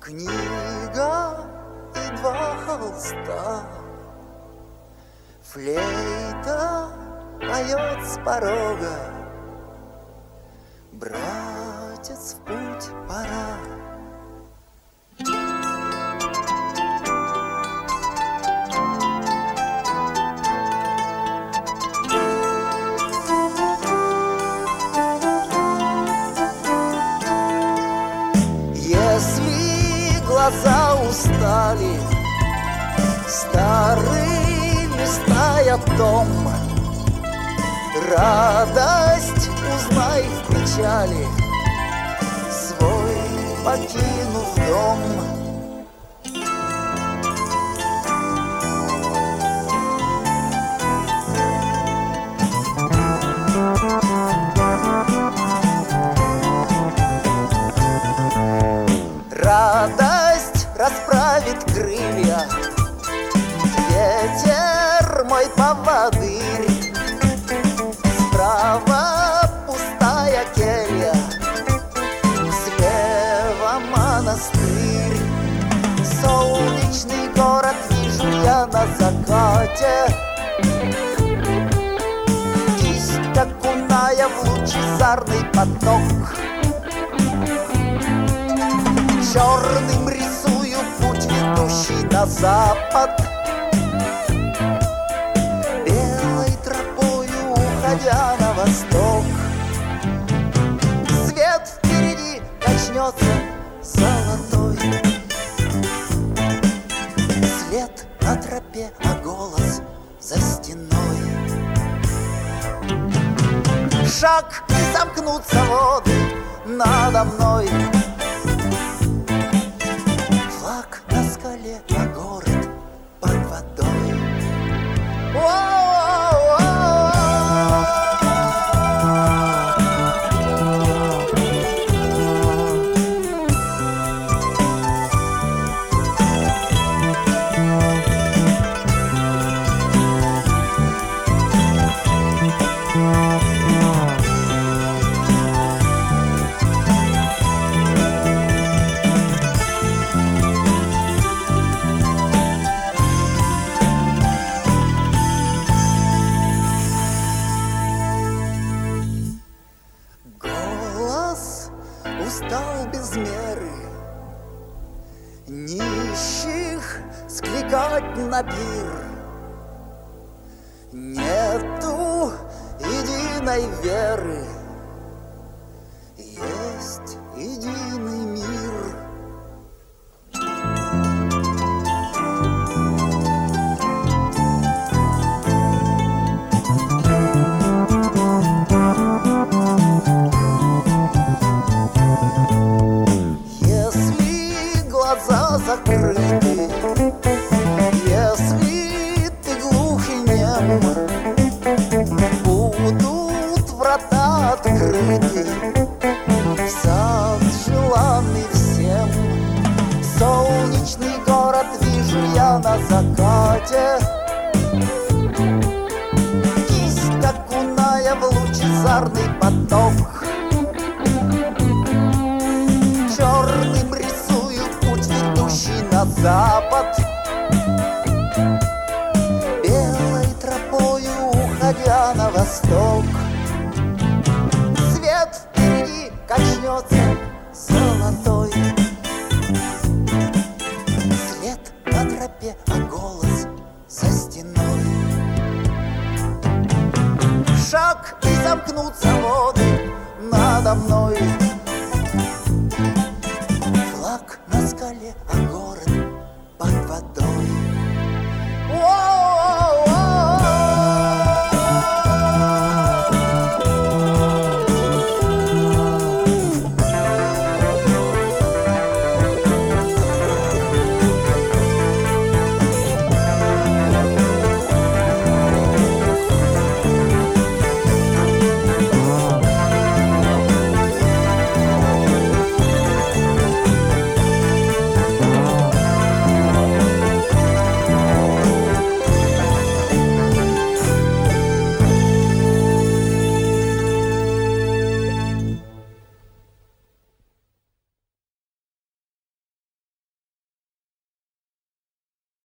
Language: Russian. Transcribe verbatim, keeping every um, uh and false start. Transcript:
Книга и два холста, флейта поет с порога. Братец, в путь пора. Если глаза устали, старыми стая том, радость узнай в печали, свой покинув дом. Радость расправит крылья, ветер мой поводырь. Справа пустая келья, слева монастырь. Солнечный город вижу я на закате, кисть окуная в лучезарный поток. Черным рисую путь, ведущий на запад, белой тропою уходя на восток. Свет впереди качнется золотой, след на тропе, а голос за стеной. Шаг, и замкнутся воды надо мной. Флаг на скале, а город под водой. Устал без меры нищих скликать на пир. Нету единой веры, есть единый мир. Закрыты, если ты глух и нем, будут врата открыты, сад желанный всем. Солнечный город вижу я на закате, кисть окуная в лучезарный поток. Черным рисую путь, ведущий на запад, белой тропою уходя на восток. Свет впереди качнется золотой, след на тропе, а голос за стеной. Шаг, и замкнутся воды надо мной. Флаг на скале, а город под водой.